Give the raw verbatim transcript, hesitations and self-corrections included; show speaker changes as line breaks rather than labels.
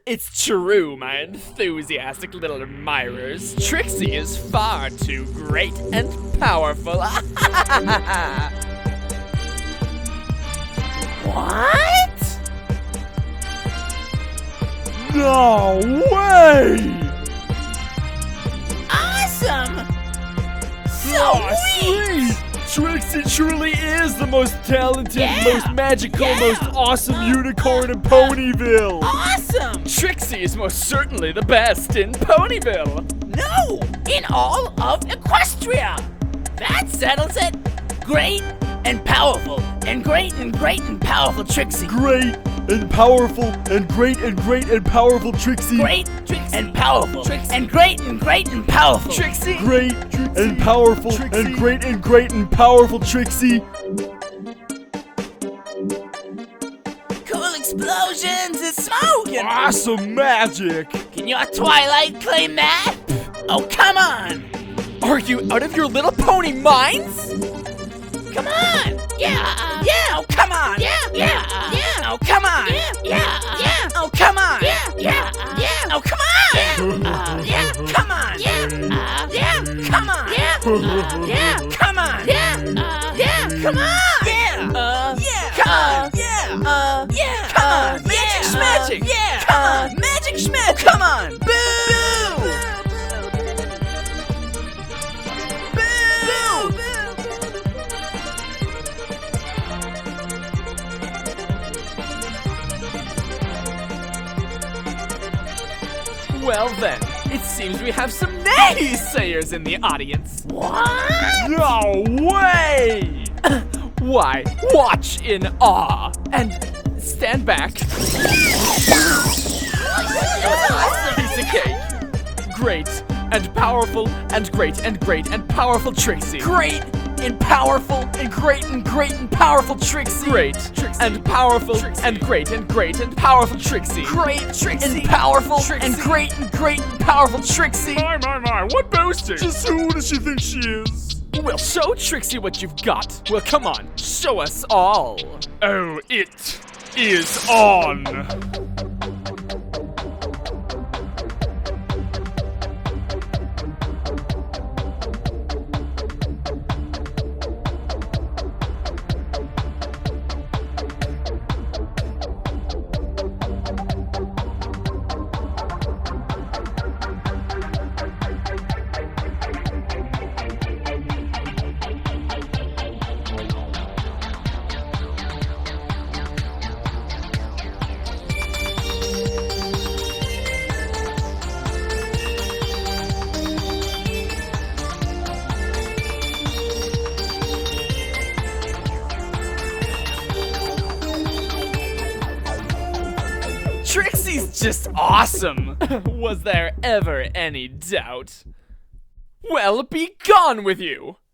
It's true, my enthusiastic little admirers. Trixie is far too great and powerful.
What?
No way!
Awesome! So
Aw,
sweet!
sweet! Trixie truly is the most talented,
Yeah!
most magical,
Yeah!
most awesome unicorn in Ponyville!
Awesome!
Trixie is most certainly the best in Ponyville.
No! In all of Equestria! That settles it! Great and powerful, and great and great and powerful Trixie!
Great and powerful and great and great and powerful Trixie!
Great and powerful, and great and great and powerful
Trixie.
Great and powerful
Trixie.
and great and great and powerful Trixie!
Cool explosions and smoke! And
Awesome magic!
can your Twilight claim that? Oh, come on!
Are you out of your little pony minds?
Come on! Yeah! Yeah! Oh, come on! Yeah! Yeah! Yeah! Oh, come on! Yeah! Yeah! Yeah! Oh, come on! Yeah! Yeah! Yeah! Oh, come on! Yeah! Yeah! Come on! Yeah! Yeah! Come on! Yeah! Yeah! Come on! Yeah! Yeah! Come on! Yeah! Uh, yeah! Come on! Yeah! Uh, yeah! Come on! Magic schmagic! Yeah! Come on! Magic schmagic! Come on! Boo! Boo!
Well then, it seems we have some naysayers in the audience.
What?
No way!
Why, watch in awe and stand back. Piece of cake. Great and powerful and great and great and powerful Trixie.
Great and powerful and great and great and powerful Trixie.
Great and powerful
Trixie.
and great and great and powerful Trixie.
Great
Trixie.
and powerful
Trixie.
and great and great and powerful Trixie.
My, my, my, what boasting? Just who does she think she is?
We'll show Trixie what you've got. Well, come on, show us all.
Oh, it is on!
Trixie's just awesome. Was there ever any doubt? Well, be gone with you.